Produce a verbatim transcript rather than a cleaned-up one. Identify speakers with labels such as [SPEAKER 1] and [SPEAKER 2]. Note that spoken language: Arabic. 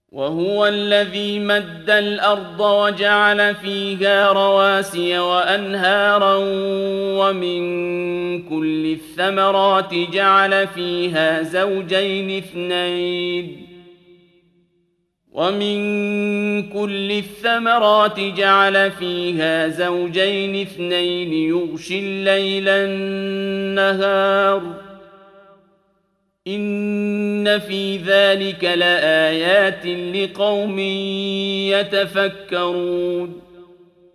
[SPEAKER 1] وهو الذي مد الأرض وجعل فيها رواسي وأنهارا ومن كل الثمرات جعل فيها زوجين اثنين ومن كل الثمرات جعل فيها زوجين اثنين يغشي الليل النهار إن في ذلك لآيات لقوم يتفكرون